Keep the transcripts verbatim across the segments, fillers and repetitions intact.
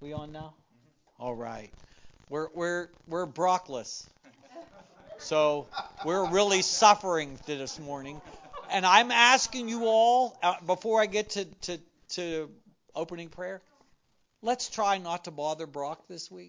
We on now? All right. We're we're we're Brockless. So we're really suffering this morning. And I'm asking you all, uh, before I get to, to, to opening prayer, let's try not to bother Brock this week.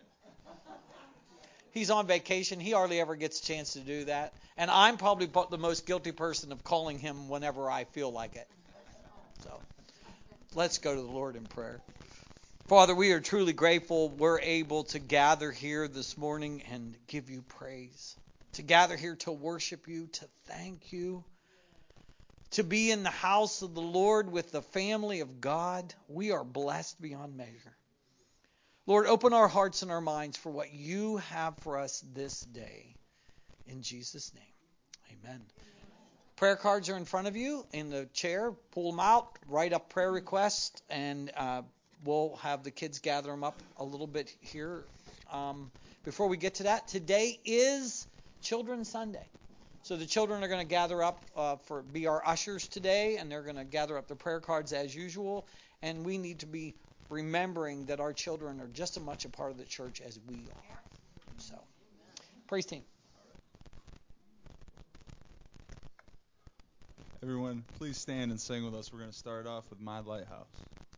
He's on vacation. He hardly ever gets a chance to do that. And I'm probably the most guilty person of calling him whenever I feel like it. So let's go to the Lord in prayer. Father, we are truly grateful we're able to gather here this morning and give you praise. To gather here to worship you, to thank you. To be in the house of the Lord with the family of God. We are blessed beyond measure. Lord, open our hearts and our minds for what you have for us this day. In Jesus' name, amen. Prayer cards are in front of you in the chair. Pull them out, write up prayer requests, and uh, we'll have the kids gather them up a little bit here. Um, before we get to that, today is Children's Sunday. So the children are going to gather up uh, for be our ushers today, and they're going to gather up the prayer cards as usual. And we need to be remembering that our children are just as much a part of the church as we are. So, praise team. Everyone, please stand and sing with us. We're going to start off with My Lighthouse.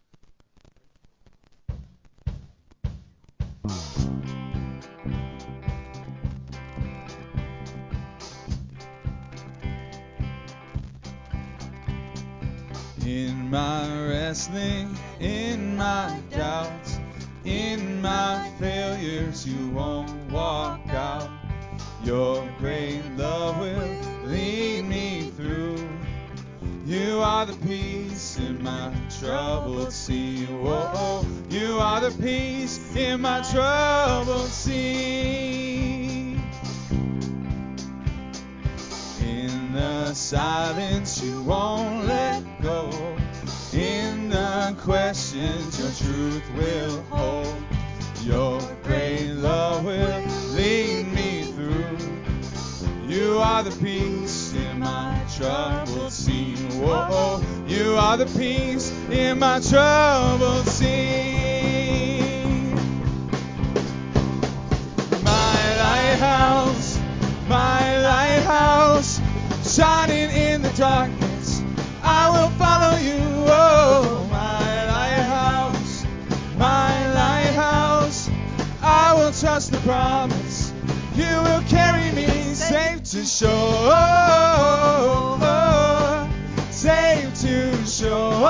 In my wrestling, in my doubts, in my failures, you won't walk out. Your great love will lead me through. You are the peace in my troubled sea. Whoa, you are the peace in my troubled sea. In the silence, you won't let go. In the questions, your truth will hold. Your great love will lead me through. You are the peace in my troubled sea. Whoa, you are the peace in my troubled sea. My lighthouse, my lighthouse, shining in the darkness, I will follow you. Oh, my lighthouse, my lighthouse, I will trust the promise. You will carry me safe to shore, safe to shore,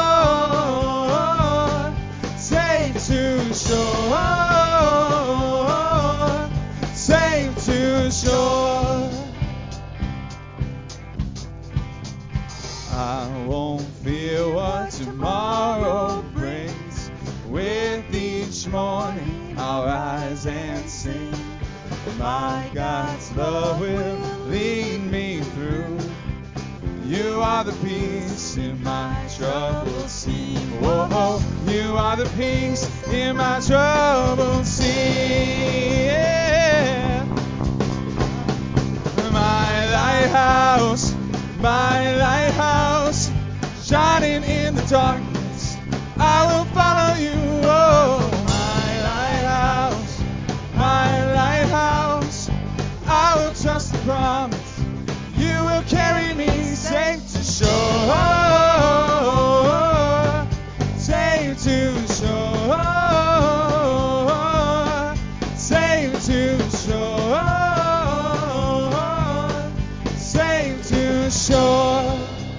safe to shore, safe to shore. I won't fear what tomorrow brings. With each morning I'll rise and sing. My God's love will lead me through. You are the peace in my troubled sea. Whoa, you are the peace in my troubled sea. Yeah. My lighthouse, my lighthouse, shining in the darkness, I will follow you. Oh, my lighthouse, my lighthouse, I will trust the promise. You will carry me safe to shore, safe to shore, safe to shore, safe to shore.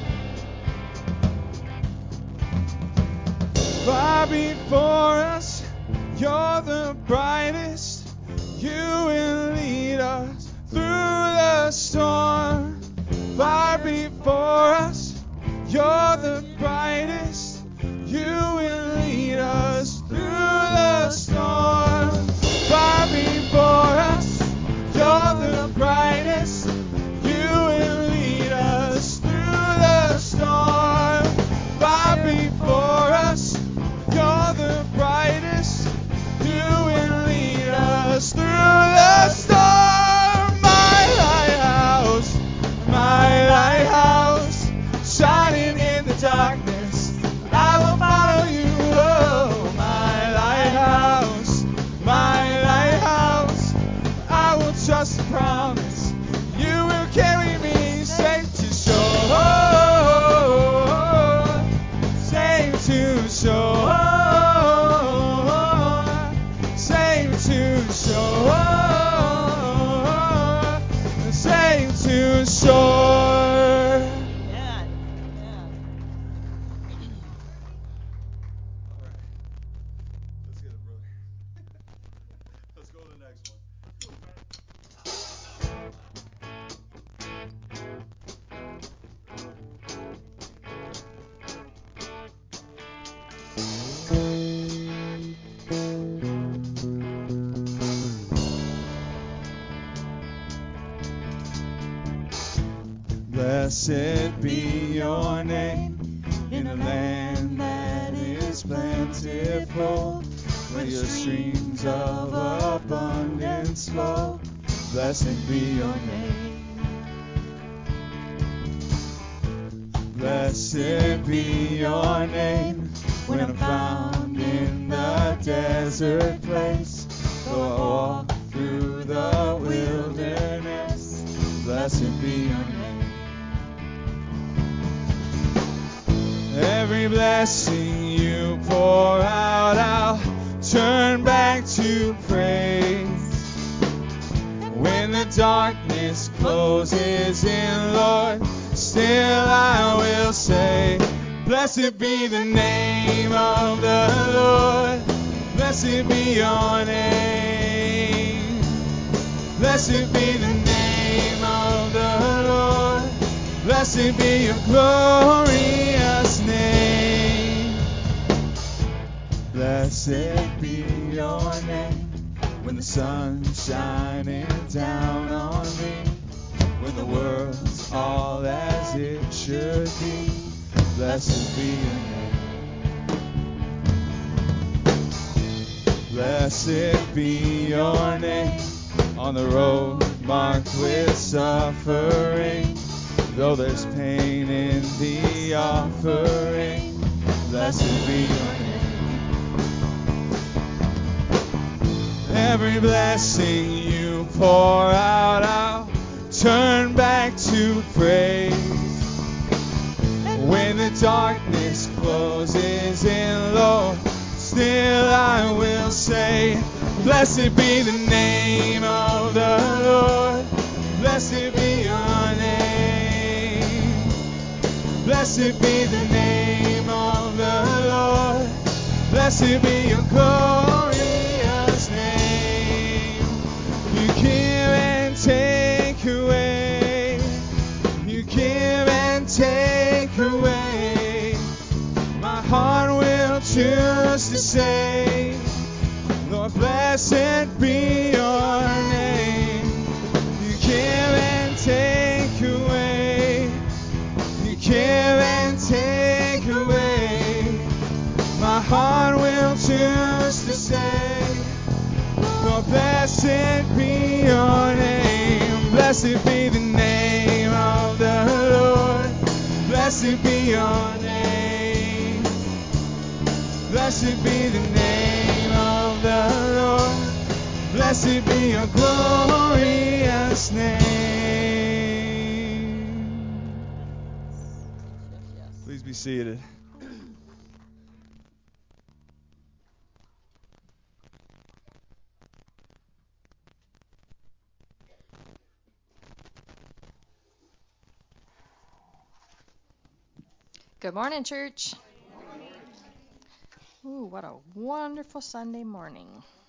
Far before us, you're the brightest. You will lead us through the storm. Far before us, you're the brightest. You will lead us through the storm. Far before us, you're the brightest. You will lead us through the storm. Far before us, you're the brightest. Blessed be your name in a land that is plentiful, where your streams of abundance flow. Blessed be your name. Blessed be your name when I'm found in the desert place, though I walk through the wilderness. Blessed be your name. Every blessing you pour out, I'll turn back to praise. When the darkness closes in, Lord, still I will say, blessed be the name of the Lord. Blessed be your name. Blessed be the name of the Lord. Blessed be your glorious name. Blessed be your name when the sun's shining down on me, when the world's all as it should be. Blessed be your name. Blessed be your name on the road marked with suffering, though there's pain in the offering. Blessed be your name. Every blessing you pour out, I'll turn back to praise. When the darkness closes in, Lord, still I will say, blessed be the name of the Lord. Blessed be your name. Blessed be the name of the Lord. Blessed be your glorious name. You give and take away. You give and take away. My heart will choose to say, Lord, blessed be your name. You give and take away. You give and take away. My heart will choose to say, Lord, blessed be your name. Blessed be the name of the Lord. Blessed be your name. Blessed be the name of the Lord. Blessed be your glorious name. Please be seated. Good morning, church. Ooh, what a wonderful Sunday morning.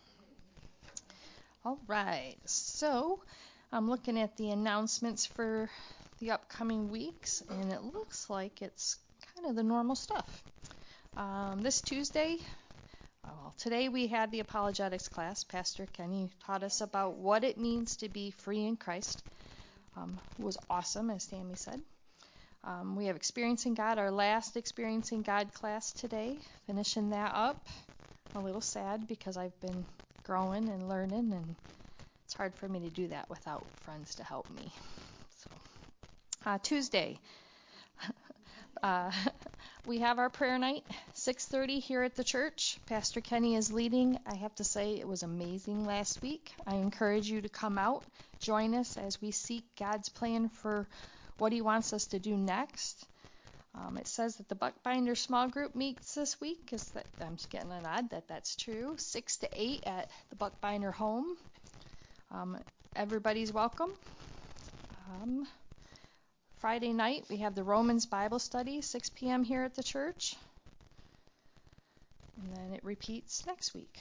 All right, so I'm looking at the announcements for the upcoming weeks, and it looks like it's kind of the normal stuff. Um, this Tuesday, well, today we had the apologetics class. Pastor Kenny taught us about what it means to be free in Christ. Um, it was awesome, as Tammy said. Um, we have Experiencing God, our last Experiencing God class today, finishing that up. A little sad because I've been growing and learning, and it's hard for me to do that without friends to help me. So, uh, Tuesday, uh, we have our prayer night, six thirty here at the church. Pastor Kenny is leading. I have to say it was amazing last week. I encourage you to come out, join us as we seek God's plan for what he wants us to do next. Um, it says that the Buckbinder small group meets this week. Is that I'm just getting a nod that that's true. Six to eight at the Buckbinder home. Um, everybody's welcome. Um, Friday night we have the Romans Bible study, six p.m. here at the church, and then it repeats next week.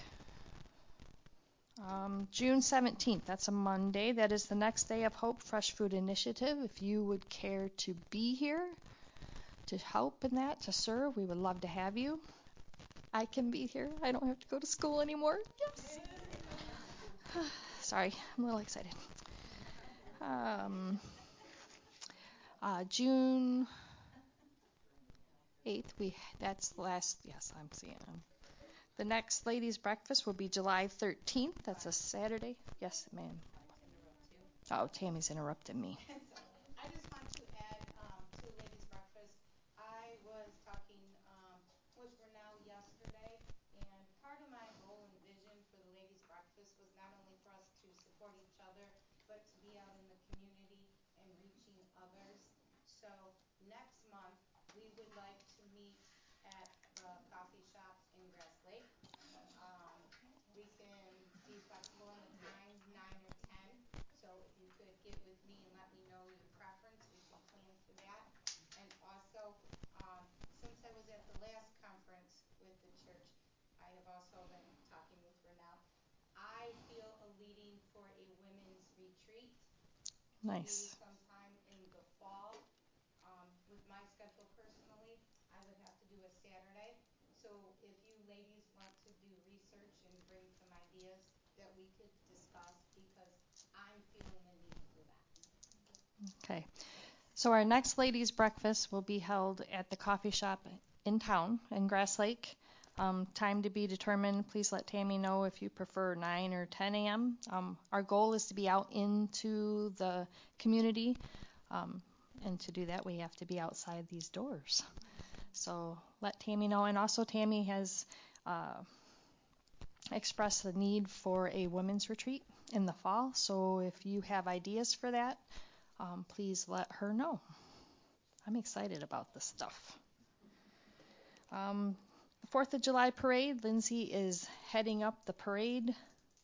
Um, June seventeenth, that's a Monday. That is the next day of Hope Fresh Food Initiative. If you would care to be here, to help in that, to serve, we would love to have you. I can be here. I don't have to go to school anymore. Yes. Sorry, I'm a little excited. Um, uh, June eighth, we that's the last. Yes, I'm seeing them. The next ladies' breakfast will be July thirteenth. That's a Saturday. Yes, ma'am. Oh, Tammy's interrupting me. I just want to add um, to ladies' breakfast. I was talking um, with Renelle yesterday, and part of my goal and vision for the ladies' breakfast was not only for us to support each other, but to be out in the community and reaching others. So next month, we would like to meet at the coffee shop in Grass Lake. Um, we can be flexible in the time, nine or ten. So if you could get with me and let me know your preference, we can plan for that. And also, um, since I was at the last conference with the church, I have also been talking with Renelle. I feel a leading for a women's retreat to be Nice. sometime in the fall. Um, with my schedule personally, I would have to do a Saturday. So if you ladies want to do research and bring some ideas that we could discuss, because I'm feeling a need for that. Okay. So our next ladies' breakfast will be held at the coffee shop in town in Grass Lake. Um, time to be determined. Please let Tammy know if you prefer nine or ten a.m. Um, our goal is to be out into the community. Um, and to do that, we have to be outside these doors. So let Tammy know. And also Tammy has uh, expressed the need for a women's retreat in the fall. So if you have ideas for that, um, please let her know. I'm excited about this stuff. Um, the fourth of July parade, Lindsay is heading up the parade.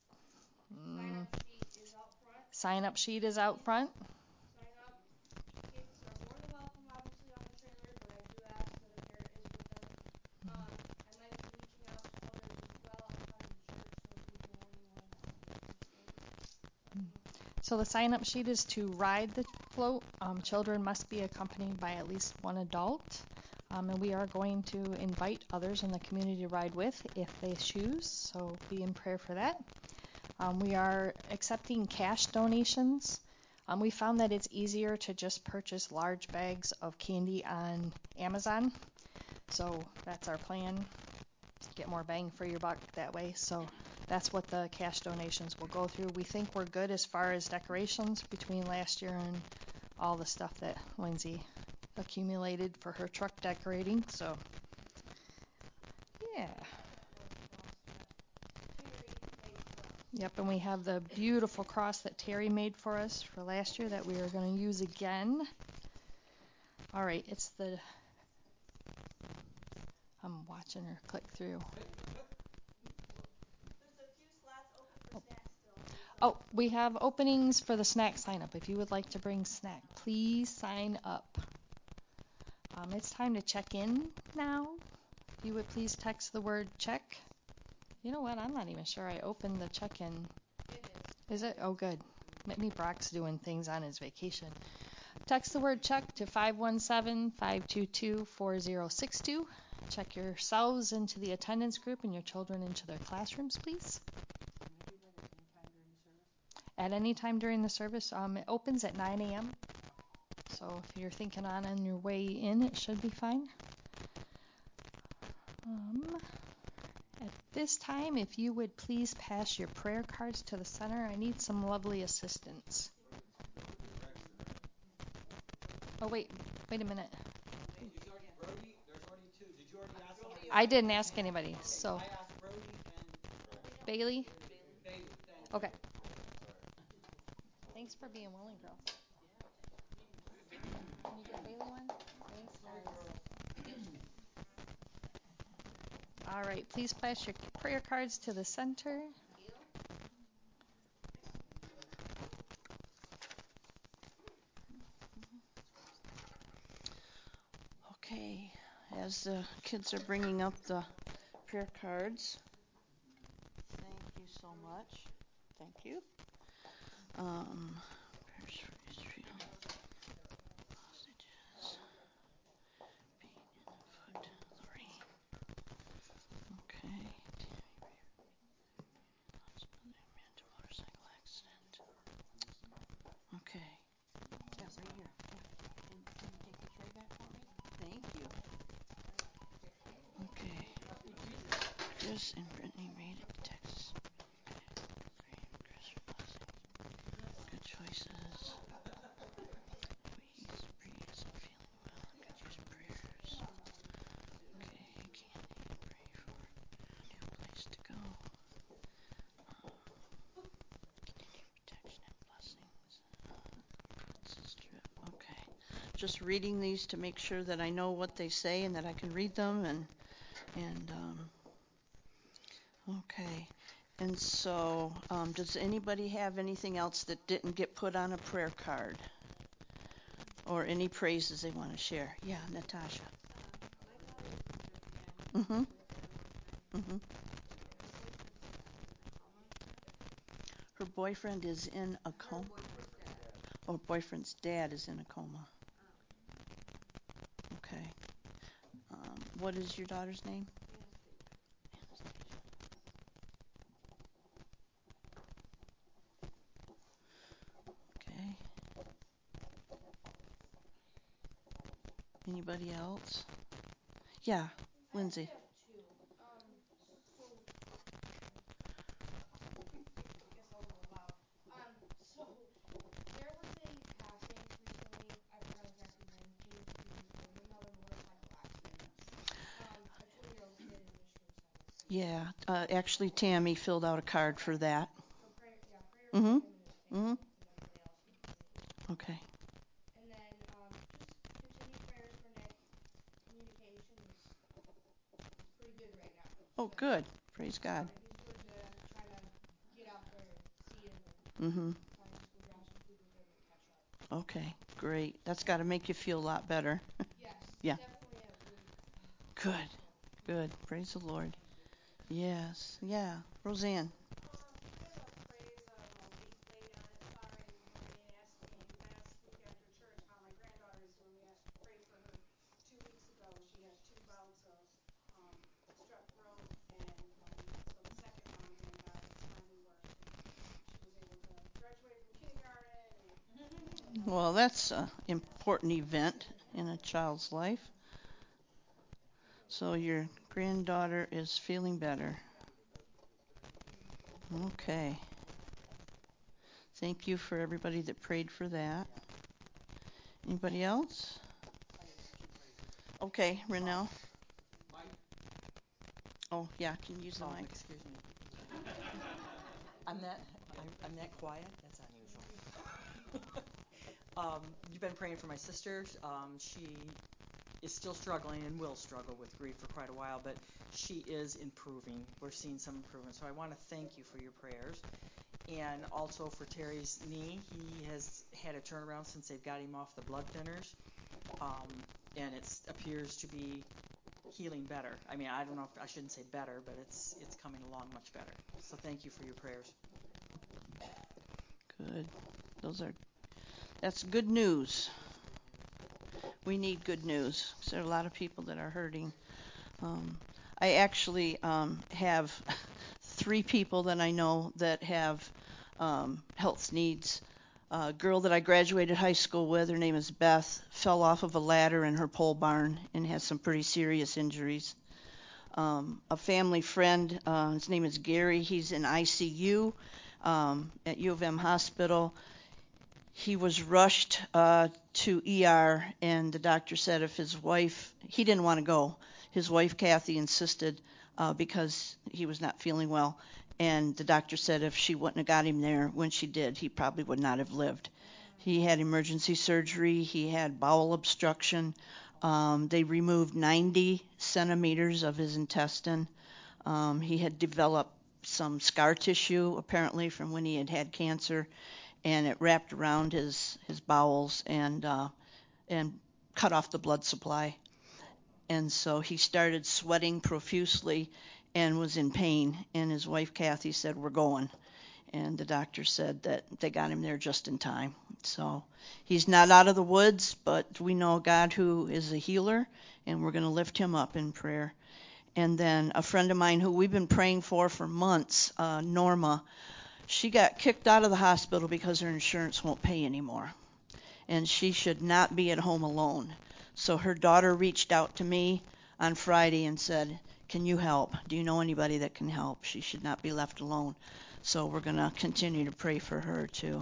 Mm. Sign up sheet is out front. Sign up. Kids are more than welcome, obviously, on the trailer, but I do ask that a parent is with them. Um, I might be reaching out to others as well outside of the church, so if you know anyone that would be interested. So the sign up sheet is to ride the float. Um, children must be accompanied by at least one adult. Um, and we are going to invite others in the community to ride with if they choose, so be in prayer for that. Um, we are accepting cash donations. Um, we found that it's easier to just purchase large bags of candy on Amazon, so that's our plan. Get more bang for your buck that way, so that's what the cash donations will go through. We think we're good as far as decorations between last year and all the stuff that Lindsay accumulated for her truck decorating, so yeah. Yep, and we have the beautiful cross that Terry made for us for last year that we are going to use again. All right, it's the I'm watching her click through. There's a few slots open for snacks still. Oh, we have openings for the snack sign up. If you would like to bring snack, please sign up. Um, it's time to check in now. If you would please text the word check. You know what? I'm not even sure I opened the check-in. Is it? Oh, good. Maybe Brock's doing things on his vacation. Text the word check to five one seven, five two two, four zero six two. Check yourselves into the attendance group and your children into their classrooms, please. At any time during the service. Um, it opens at nine a.m. So if you're thinking on on your way in, it should be fine. Um, at this time, if you would please pass your prayer cards to the center, I need some lovely assistance. Oh, wait, wait a minute. Brody, there's already two. Did you already ask somebody? I didn't ask anybody, so. I asked Brody and Bailey? Bailey. Thank Okay. Thanks for being willing, girl. Can you get Bailey one? Thanks, guys. All right, please place your prayer cards to the center. Okay, as the kids are bringing up the prayer cards, thank you so much. Thank you. Um, prayers for Israel. Hostages. Being in the foot. Lorraine. Chris and Brittany made it to Texas. Good choices. Please, Bree isn't feeling well. Could use prayers. Okay, Candy, pray for a new place to go. Um, continued protection and blessings. Sister, okay. Just reading these to make sure that I know what they say and that I can read them and and um, okay. And so, um, does anybody have anything else that didn't get put on a prayer card? Or any praises they want to share? Yeah, Natasha. Mm-hmm. Mm-hmm. Her boyfriend is in a coma. Or boyfriend's dad is in a coma. Okay. Um, what is your daughter's name? Okay. Anybody else? Yeah, Lindsay. I have two. Um, so I guess I'll go loud. Um, so there was a passing recently. I forgot exactly when. June fifteenth, of another motorcycle accident. Um, a twenty-year-old kid in Michigan Center. Yeah, uh, actually Tammy filled out a card for that. So prayer, yeah, prayer Mm-hmm. for him and his family Mm-hmm. and everybody else in the community. Okay. And then um, just continued prayers for Nick. Communication is pretty good right now. Oh, So, good. Praise God. yeah, he's doing good. I'm just trying to get out there and see him and Mm-hmm. probably just go grab some food with him and catch up. Okay, great. That's got to make you feel a lot better. Yes, Yeah. definitely a relief. Good. Good. Praise the Lord. Yes. Yeah. Roseanne. Um, I have a praise of a week late on it. Sorry, Lorraine asked me last week after church how my granddaughter is doing. We asked, prayed for her two weeks ago. She had two bouts of um, strep throat, and um, so the second one again got slightly worse. And she was able to graduate from kindergarten. And, and uh, Well, that's an important event in a child's life. So your granddaughter is feeling better. Okay. Thank you for everybody that prayed for that. Anybody else? Okay, Renell. Oh, yeah, can you use the Oh, mic? excuse me. I'm that I'm, I'm that quiet. That's unusual. um, you've been praying for my sister. Um, she is still struggling and will struggle with grief for quite a while, but she is improving. We're seeing some improvement. So I want to thank you for your prayers. And also for Terry's knee. He has had a turnaround since they've got him off the blood thinners. Um, and it appears to be healing better. I mean, I don't know if I shouldn't say better, but it's it's coming along much better. So thank you for your prayers. Good. Those are, that's good news. We need good news. There are a lot of people that are hurting. Um, I actually um, have three people that I know that have um, health needs. A girl that I graduated high school with, her name is Beth, fell off of a ladder in her pole barn and has some pretty serious injuries. Um, a family friend, uh, his name is Gary, he's in I C U um, at U of M Hospital. He was rushed uh, to E R, and the doctor said if his wife, he didn't want to go. His wife, Kathy, insisted uh, because he was not feeling well. And the doctor said if she wouldn't have got him there when she did, he probably would not have lived. He had emergency surgery. He had bowel obstruction. Um, they removed ninety centimeters of his intestine. Um, he had developed some scar tissue, apparently, from when he had had cancer, and it wrapped around his, his bowels and uh, and cut off the blood supply. And so he started sweating profusely and was in pain. And his wife, Kathy, said, "We're going." And the doctor said that they got him there just in time. So he's not out of the woods, but we know God who is a healer, and we're going to lift him up in prayer. And then a friend of mine who we've been praying for for months, uh, Norma, she got kicked out of the hospital because her insurance won't pay anymore. And she should not be at home alone. So her daughter reached out to me on Friday and said, can you help? Do you know anybody that can help? She should not be left alone. So we're going to continue to pray for her too.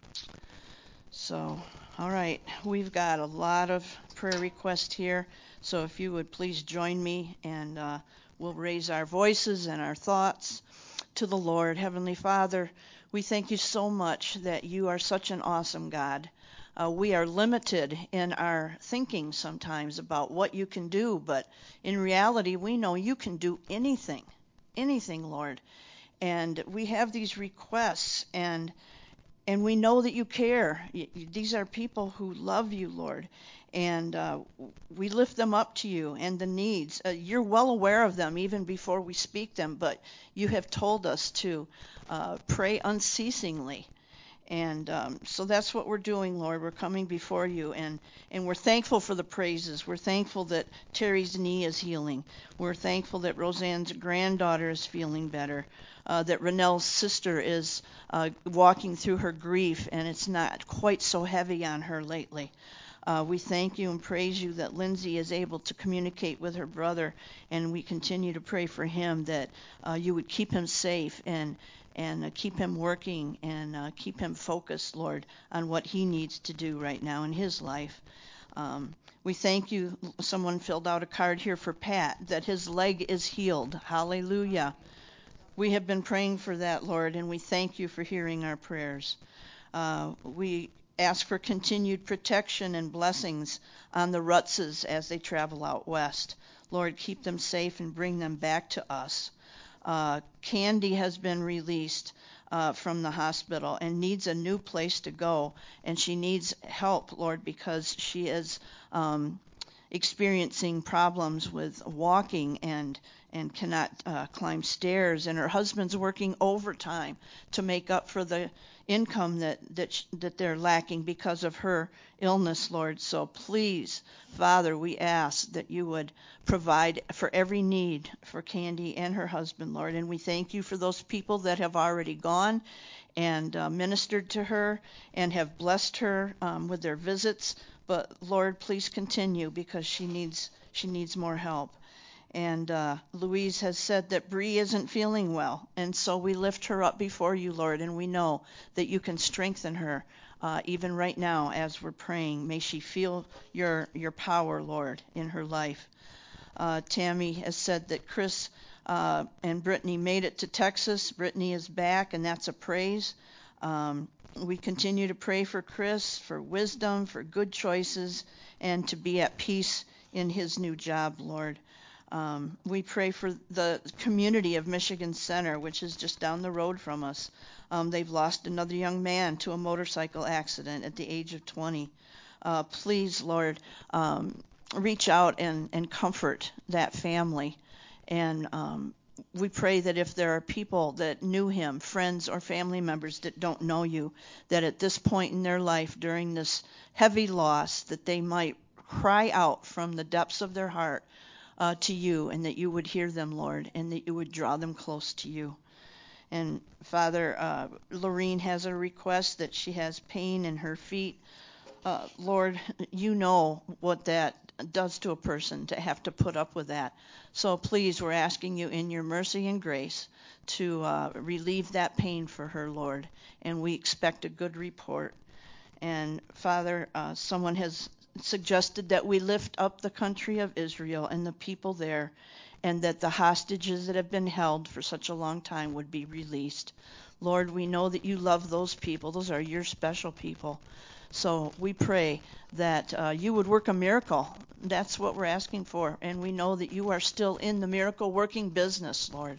So, all right, we've got a lot of prayer requests here. So if you would please join me, and uh, we'll raise our voices and our thoughts to the Lord. Heavenly Father, we thank you so much that you are such an awesome God. Uh, we are limited in our thinking sometimes about what you can do, but in reality, we know you can do anything, anything, Lord. And we have these requests, and and we know that you care. These are people who love you, Lord, and uh, we lift them up to you and the needs. Uh, you're well aware of them even before we speak them, but you have told us to uh, pray unceasingly. And um, so that's what we're doing, Lord. We're coming before you, and, and we're thankful for the praises. We're thankful that Terry's knee is healing. We're thankful that Roseanne's granddaughter is feeling better, uh, that Renelle's sister is uh, walking through her grief, and it's not quite so heavy on her lately. Uh, we thank you and praise you that Lindsay is able to communicate with her brother, and we continue to pray for him that uh, you would keep him safe and and uh, keep him working and uh, keep him focused, Lord, on what he needs to do right now in his life. Um, we thank you. Someone filled out a card here for Pat, that his leg is healed. Hallelujah. We have been praying for that, Lord, and we thank you for hearing our prayers. Uh, we ask for continued protection and blessings on the Rutzes as they travel out west. Lord, keep them safe and bring them back to us. Uh, Candy has been released uh, from the hospital and needs a new place to go, and she needs help, Lord, because she is um, experiencing problems with walking and and cannot uh, climb stairs, and her husband's working overtime to make up for the income that that sh- that they're lacking because of her illness, Lord. So please, Father, we ask that you would provide for every need for Candy and her husband, Lord. And we thank you for those people that have already gone and uh, ministered to her and have blessed her um, with their visits. But Lord, please continue, because she needs she needs more help. And uh, Louise has said that Bree isn't feeling well, and so we lift her up before you, Lord, and we know that you can strengthen her uh, even right now as we're praying. May she feel your your power, Lord, in her life. Uh, Tammy has said that Chris uh, and Brittany made it to Texas. Brittany is back, and that's a praise. Um, we continue to pray for Chris, for wisdom, for good choices, and to be at peace in his new job, Lord. Um, we pray for the community of Michigan Center, which is just down the road from us. Um, they've lost another young man to a motorcycle accident at the age of twenty. Uh, please, Lord, um, reach out and, and comfort that family. And um, we pray that if there are people that knew him, friends or family members that don't know you, that at this point in their life, during this heavy loss, that they might cry out from the depths of their heart Uh, to you, and that you would hear them, Lord, and that you would draw them close to you. And Father, uh, Lorene has a request that she has pain in her feet. Uh, Lord, you know what that does to a person, to have to put up with that. So please, we're asking you in your mercy and grace to uh, relieve that pain for her, Lord, and we expect a good report. And Father, uh, someone has suggested that we lift up the country of Israel and the people there, and that the hostages that have been held for such a long time would be released. Lord, we know that you love those people. Those are your special people. So we pray that uh, you would work a miracle. That's what we're asking for. And we know that you are still in the miracle working business, Lord.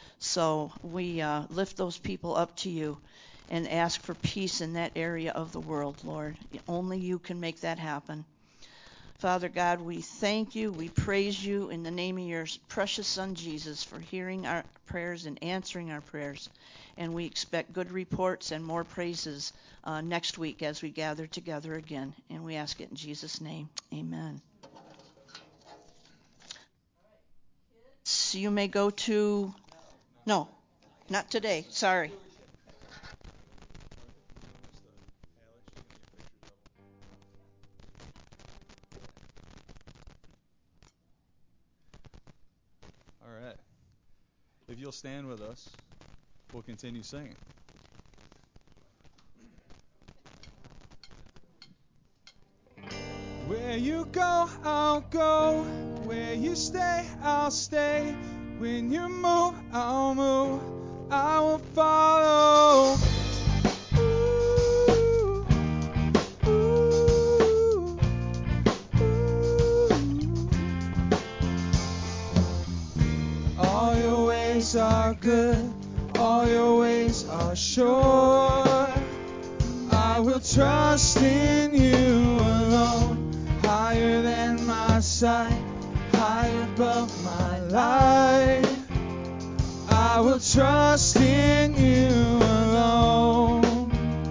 So we uh, lift those people up to you and ask for peace in that area of the world, Lord. Only you can make that happen. Father God, we thank you, we praise you in the name of your precious Son, Jesus, for hearing our prayers and answering our prayers. And we expect good reports and more praises uh, next week as we gather together again. And we ask it in Jesus' name. Amen. So you may go to... No, not today. Sorry. All right. If you'll stand with us, we'll continue singing. Where you go, I'll go. Where you stay, I'll stay. When you move, I'll move. I will follow. Ooh, ooh, ooh. All your ways are good. All your ways are sure. I will trust in you alone. Higher than my sight, high above my life. I will trust in you alone.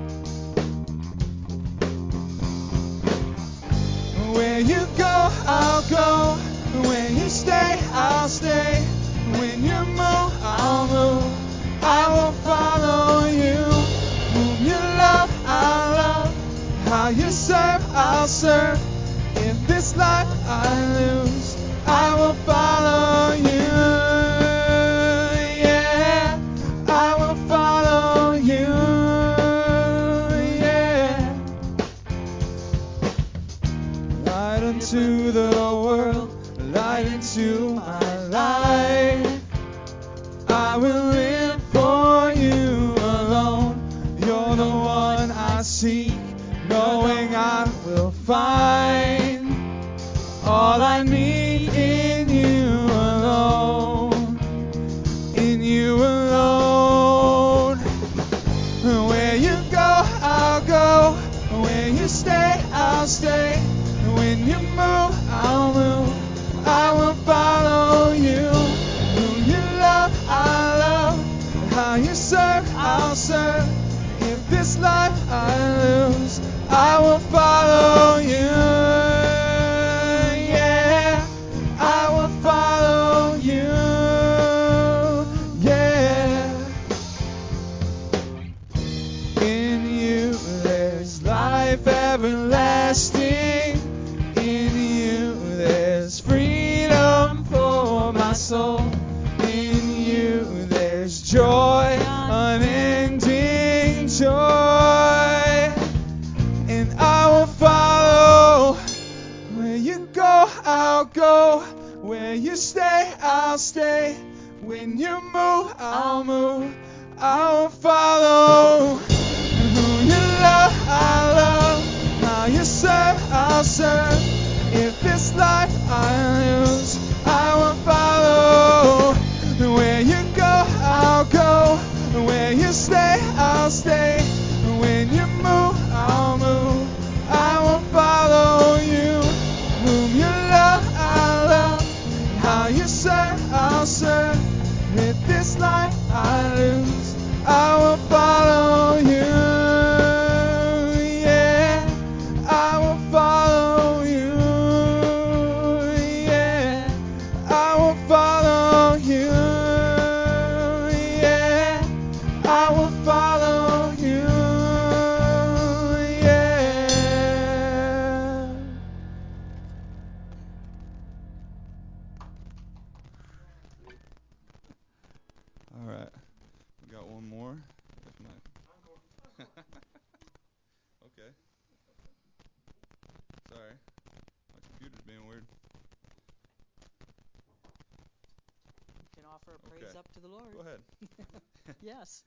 Where you go, I'll go. Where you stay, I'll stay. When you move, I'll move. I will follow you. Whom you love, I'll love. How you serve, I'll serve. If this life I lose, I will follow you. Yeah, I will follow you. Yeah. Light unto the world, light into my life. I will live for you alone. You're the one I seek, knowing I will find all I need in you alone. In you alone. Where you go, I'll go. Where you stay, I'll stay. When you move, I'll move. I will follow you. Whom you love, I'll love. How you serve, I'll serve. If this life I lose, I will follow you. Yeah, I will follow you. Yeah. In you there's life everlasting. In you there's freedom for my soul. In you there's joy, unending joy. And I will follow. Where you go, I'll go. Where you stay, I'll stay. When you move, I'll move. I will follow. Who you love, I love. How you serve, I'll serve. If this life I lose, I will follow. Where you go, I'll go. Where you stay, I'll stay. When you move, I'll move. I will follow you. Whom you love, I love. How you serve, I'll serve. With this life I lose, I will follow you. Yeah, I will follow you. Yeah, I will follow you. Yeah, I will follow you. Yeah. All right, we got one more. If not, okay. Sorry, my computer's being weird. You can offer a praise Okay. up to the Lord. Go ahead. Yes.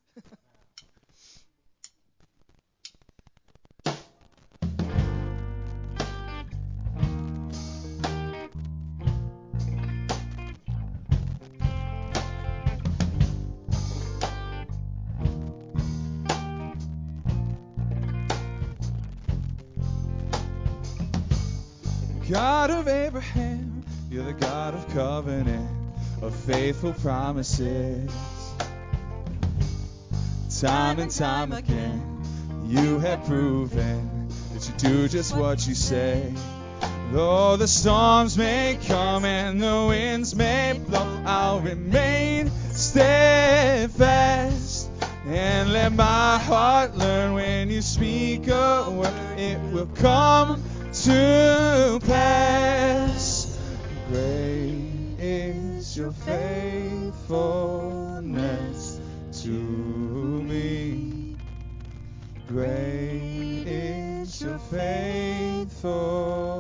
God of Abraham, you're the God of covenant, of faithful promises. Time and time again, you have proven that you do just what you say. Though the storms may come and the winds may blow, I'll remain steadfast and let my heart learn when you speak a word, it will come to pass. Great is your faith.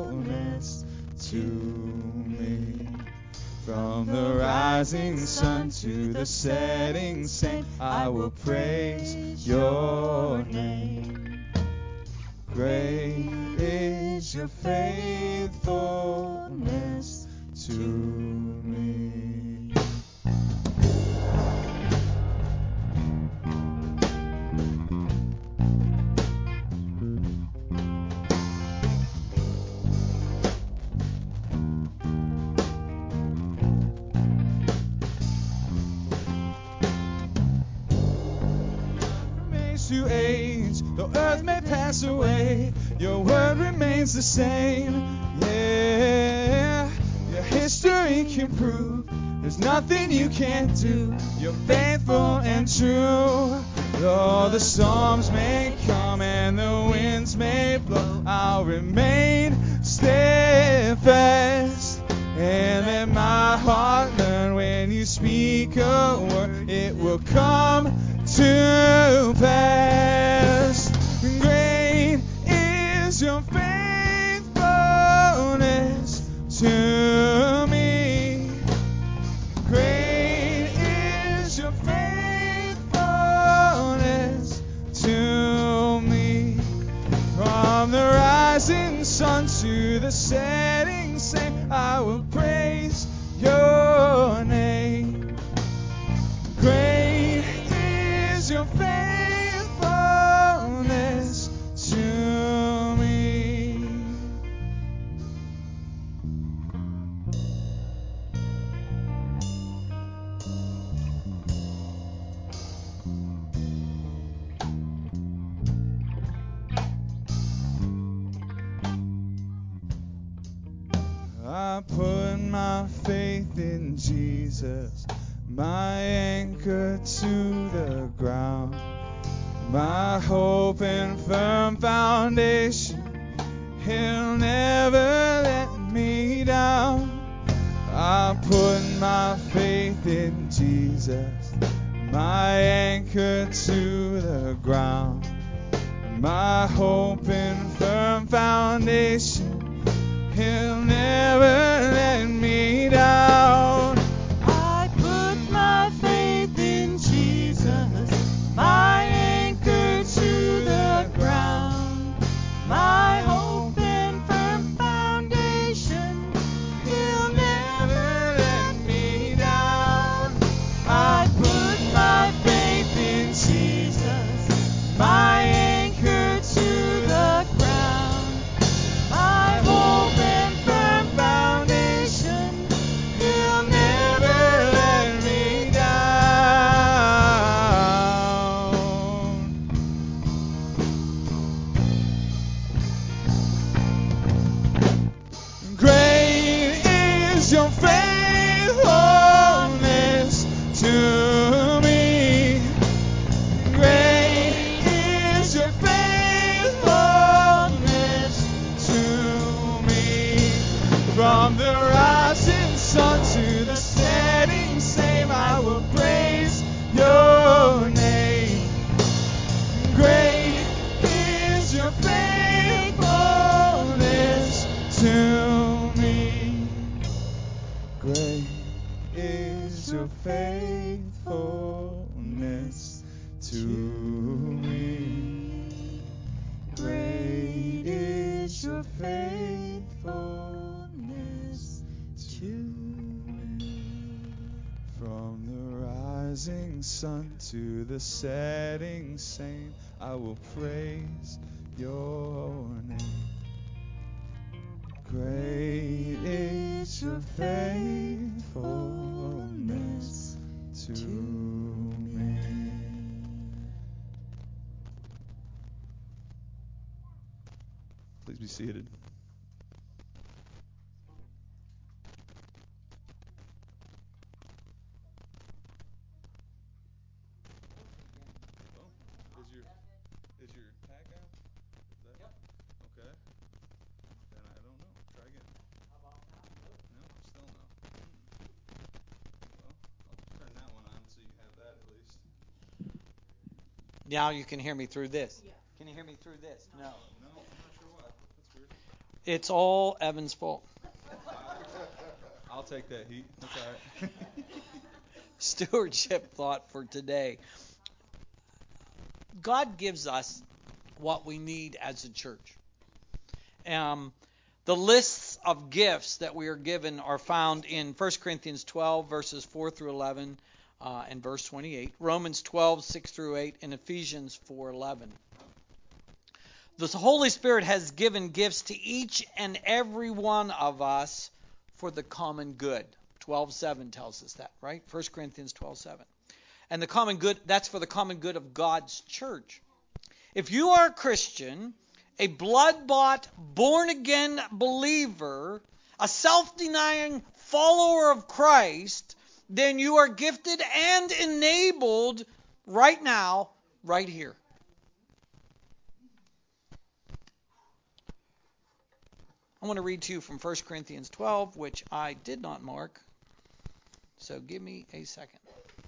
faithfulness to me. From the rising sun to the setting sun, I will praise your name. Great is your faithfulness to me. To age, though earth may pass away, your word remains the same. Yeah, your history can prove there's nothing you can't do. You're faithful and true. Though the storms may come and the winds may blow, I'll remain steadfast. And let my heart learn when you speak a word, it will come to pass. Great is your faithfulness to me. Great is your faithfulness to me. From the rising sun to the setting sun, I will praise your name. Great is your faithfulness to me. I put my faith in Jesus, my anchor to the ground, my hope and firm foundation. He'll never let me down. I put my faith in Jesus, my anchor to the ground, my hope and firm foundation. He'll never let me down. I put my faith in Jesus, my anchor to the ground, my hope and firm foundation. He'll never let me down. I put my faith in Jesus, my anchor to the ground, my hope and firm foundation. He'll never let me down. Great is your faithfulness to me. Great is your faithfulness to me. From the rising sun to the setting same, I will praise your name. Great is your faithfulness to me. Great is your faithfulness to me. Great is your faithfulness to me. From the rising sun to the setting sun, I will praise your name. Great is your faithfulness to me. Please be seated. Oh, is your is your tag out? Is that, yep. Okay. Then I don't know. Try again. How about now? Nope. No, still no. Well, I'll turn that one on so you have that at least. Now you can hear me through this. Can you hear me through this? No. No, I'm not sure why. That's weird. It's all Evan's fault. I'll take that heat. That's all right. Stewardship thought for today. God gives us what we need as a church. Um, the lists of gifts that we are given are found in First Corinthians twelve, verses four through eleven, uh, and verse twenty-eight, Romans twelve, six through eight, and Ephesians four eleven. The Holy Spirit has given gifts to each and every one of us for the common good. twelve seven tells us that, right? First Corinthians twelve seven. And the common good, that's for the common good of God's church. If you are a Christian, a blood-bought, born-again believer, a self-denying follower of Christ, then you are gifted and enabled right now, right here. I want to read to you from First Corinthians twelve, which I did not mark. So give me a second.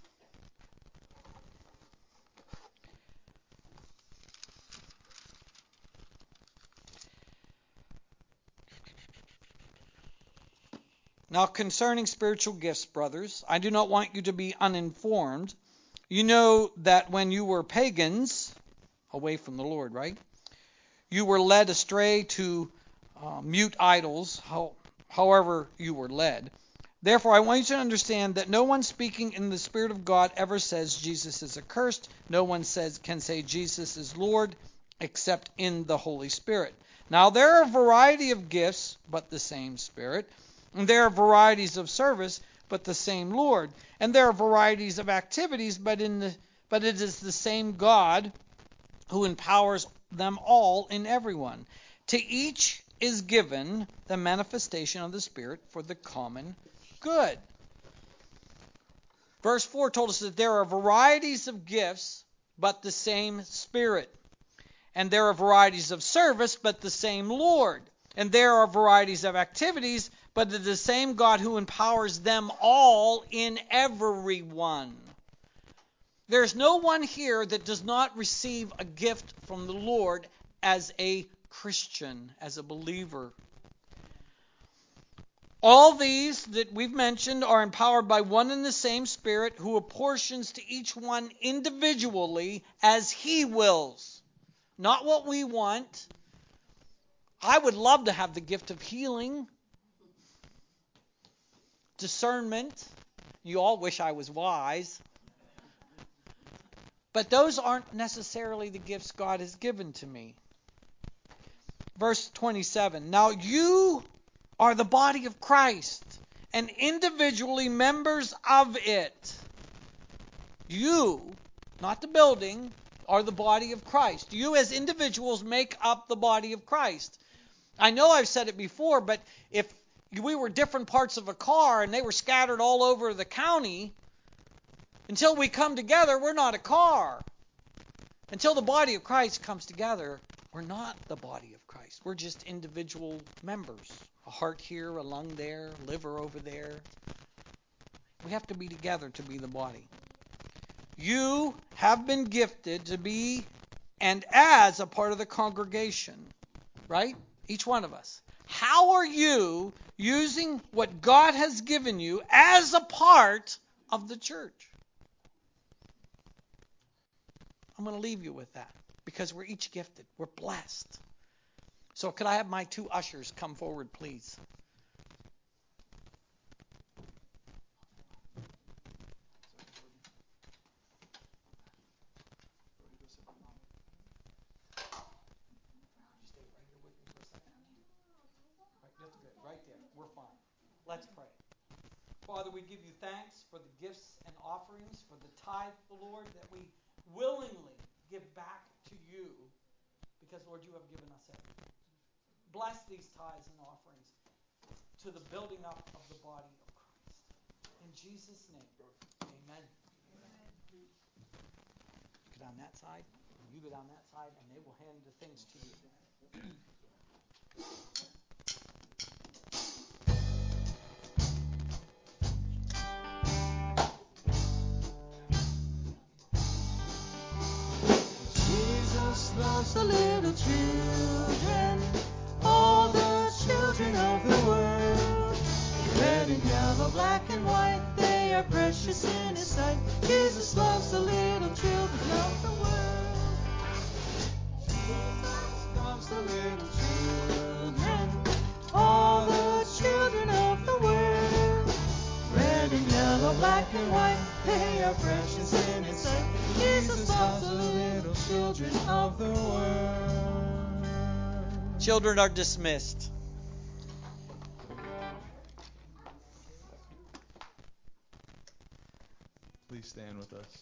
Now concerning spiritual gifts, brothers, I do not want you to be uninformed. You know that when you were pagans, away from the Lord, right? You were led astray to uh, mute idols, how, however you were led. Therefore, I want you to understand that no one speaking in the Spirit of God ever says Jesus is accursed. No one says can say Jesus is Lord except in the Holy Spirit. Now there are a variety of gifts, but the same Spirit. And there are varieties of service, but the same Lord. And there are varieties of activities, but in the but it is the same God who empowers them all in everyone. To each is given the manifestation of the Spirit for the common good. Verse four told us that there are varieties of gifts, but the same Spirit. And there are varieties of service, but the same Lord. And there are varieties of activities, but it is the same God who empowers them all in everyone. There's no one here that does not receive a gift from the Lord as a Christian, as a believer. All these that we've mentioned are empowered by one and the same Spirit who apportions to each one individually as He wills. Not what we want. I would love to have the gift of healing, discernment. You all wish I was wise. But those aren't necessarily the gifts God has given to me. Verse twenty-seven. Now you are the body of Christ and individually members of it. You, not the building, are the body of Christ. You as individuals make up the body of Christ. I know I've said it before, but if we were different parts of a car and they were scattered all over the county, until we come together, we're not a car. Until the body of Christ comes together, we're not the body of Christ. We're just individual members. A heart here, a lung there, liver over there. We have to be together to be the body. You have been gifted to be and as a part of the congregation, right? Each one of us. How are you using what God has given you as a part of the church? I'm going to leave you with that because we're each gifted. We're blessed. So could I have my two ushers come forward, please? Right there. We're fine. Let's pray. Father, we give you thanks for the gifts and offerings, for the tithe, the Lord, that we willingly give back to you because, Lord, you have given us everything. Bless these tithes and offerings to the building up of the body of Christ. In Jesus' name, amen. Amen. Go down that side, and you go down that side, and they will hand the things to you. Jesus loves the little children, all the of the world. Red and yellow, black and white, they are precious in His sight. Jesus loves the little children of the world. Jesus loves the little children, all the children of the world. Red and yellow, black and white, they are precious in His sight. Jesus loves the little children of the world. Children are dismissed. Please stand with us.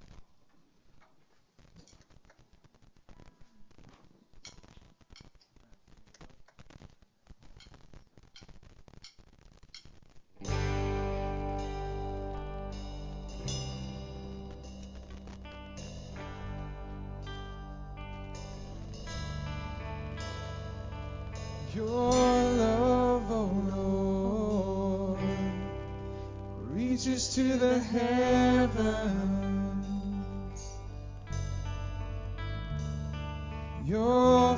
Your love, oh Lord, reaches to the heavens. Your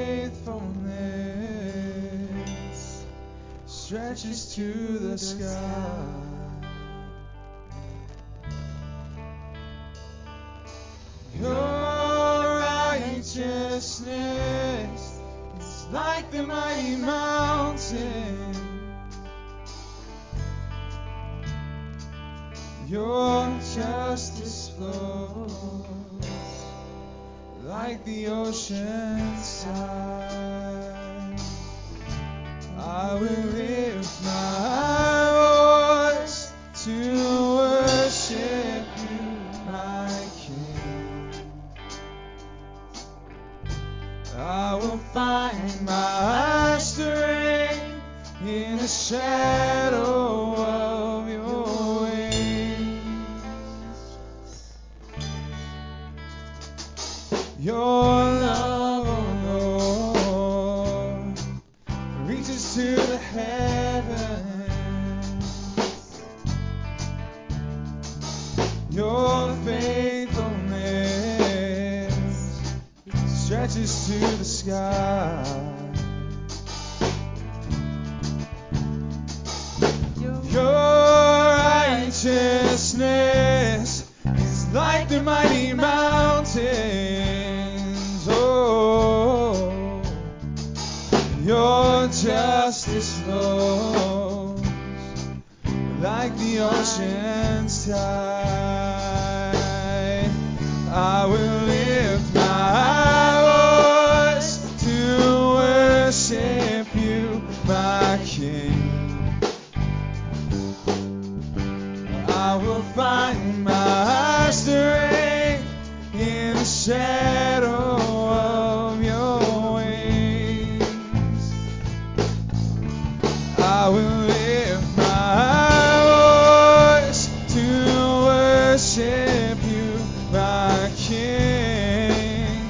faithfulness stretches to the sky. Your righteousness is like the mighty mountain. Your justice flows like the ocean side. I will lift my voice to worship you, my King. I will find my strength in the shadow of your wings. Your love, oh Lord, reaches to the heavens. Your faithfulness stretches to the sky. Your righteousness is like the mighty mountains. Oh, your justice flows like the ocean's tide. I will lift my voice to worship you, my King. I will find my strength in the shadow of your wings. I will lift my voice to worship you, my King.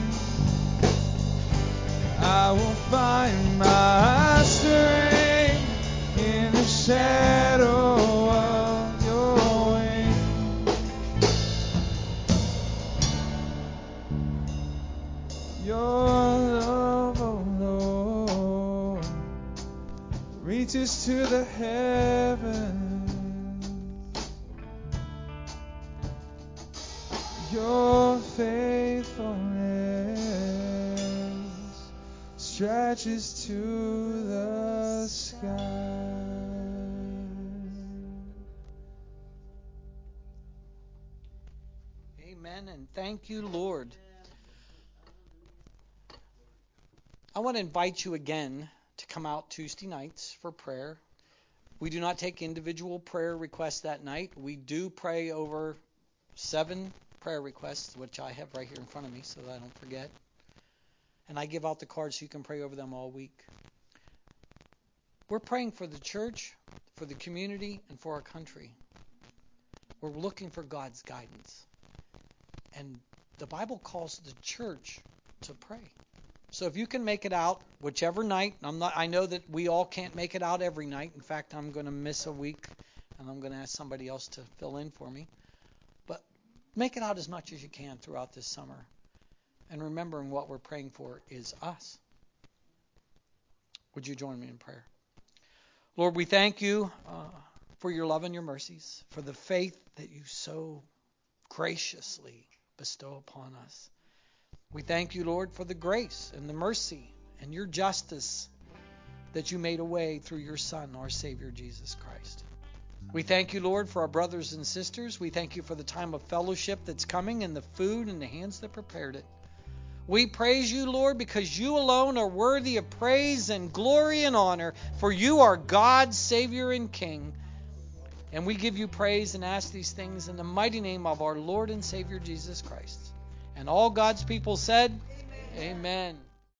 I will find my strength in the shadow of your wings. Your love, oh Lord, reaches to the heavens. Your faithfulness stretches to the sky. Amen, and thank you, Lord. I want to invite you again to come out Tuesday nights for prayer. We do not take individual prayer requests that night. We do pray over seven prayer requests, which I have right here in front of me so that I don't forget. And I give out the cards so you can pray over them all week. We're praying for the church, for the community, and for our country. We're looking for God's guidance. And the Bible calls the church to pray. So if you can make it out, whichever night, I'm not. I know that we all can't make it out every night. In fact, I'm going to miss a week, and I'm going to ask somebody else to fill in for me. But make it out as much as you can throughout this summer. And remembering what we're praying for is us. Would you join me in prayer? Lord, we thank you uh, for your love and your mercies, for the faith that you so graciously bestow upon us. We thank you, Lord, for the grace and the mercy and your justice that you made a way through your Son, our Savior, Jesus Christ. We thank you, Lord, for our brothers and sisters. We thank you for the time of fellowship that's coming and the food and the hands that prepared it. We praise you, Lord, because you alone are worthy of praise and glory and honor, for you are God, Savior, and King. And we give you praise and ask these things in the mighty name of our Lord and Savior, Jesus Christ. And all God's people said, Amen. Amen.